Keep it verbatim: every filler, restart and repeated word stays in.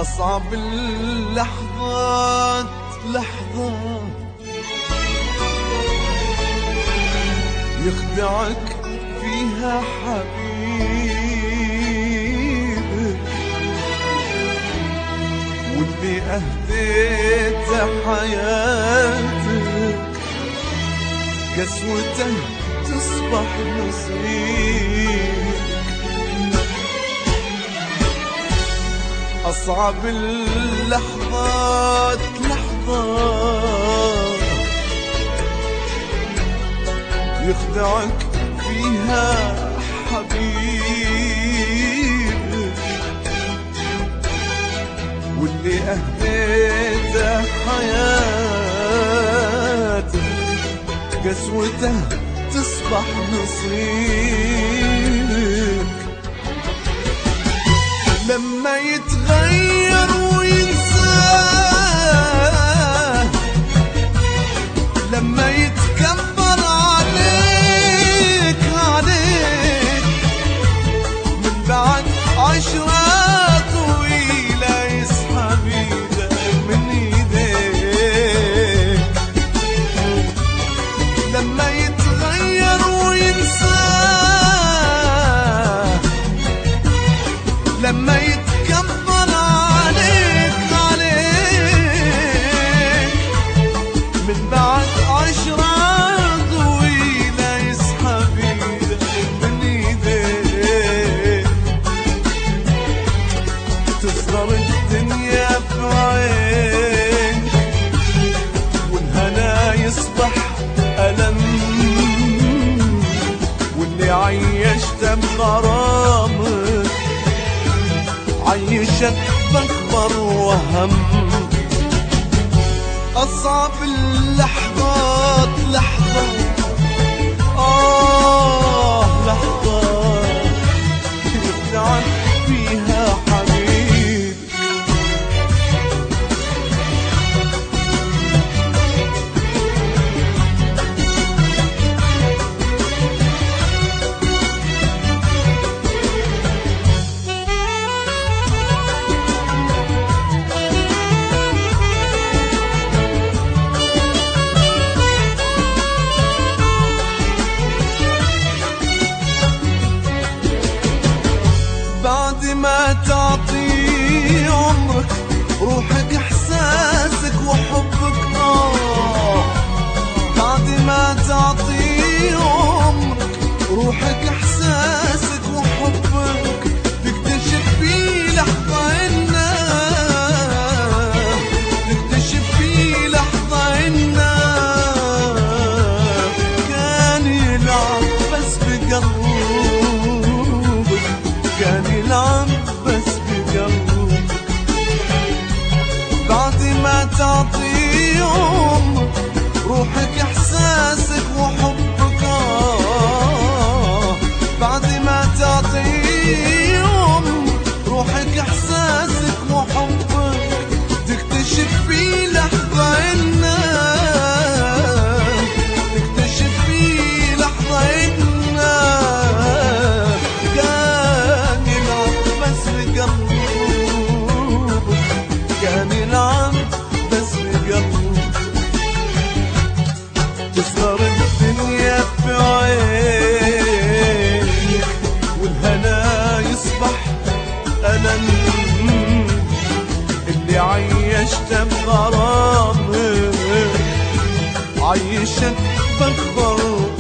أصعب اللحظات لحظة يخدعك فيها حبيبك، واللي أهديت حياتك قسوته تصبح نصيبك. أصعب اللحظات لحظة يخدعك فيها حبيبك، واللي أهديته حياتك قسوته تصبح نصيبك. لما يتغير وينساه، لما يتكبر عليك عليك من بعد عشرة طويلة يسحب ايدك من ايديك. لما يتغير وينساه، لما يتكبر عليك عليك من بعد عشرة طويلة يسحب ايدك من ايديك. تصغر الدنيا في عينك، والهنا يصبح ألم، واللي عيشته بغرامك عيشك بأكبر وهم. أصعب اللحظات لحظة آه لحظة يخدعك فيها حبيبك. بعد ما تعطي عمرك روحك احساسك وحبك آه، بعد ما تعطي عمرك روحك احساسك وحبك تكتشف في لحظة انه، تكتشف في لحظة انه كان يلعب بس بقلبك، كان يلعب بس بقلبك. بعد ما تعطي عمرك روحك احساسك وحبك آه، بعد ما تعطي عمرك روحك احساسك وحبك تكتشف في لحظة انه، تكتشف في لحظة انه كان يلعب بس بقلبك، كان يلعب بس بقلبك. تصغر الدنيا في عينك، والهنا يصبح ألم، اللي عيشته بغرامك عيشك بأكبر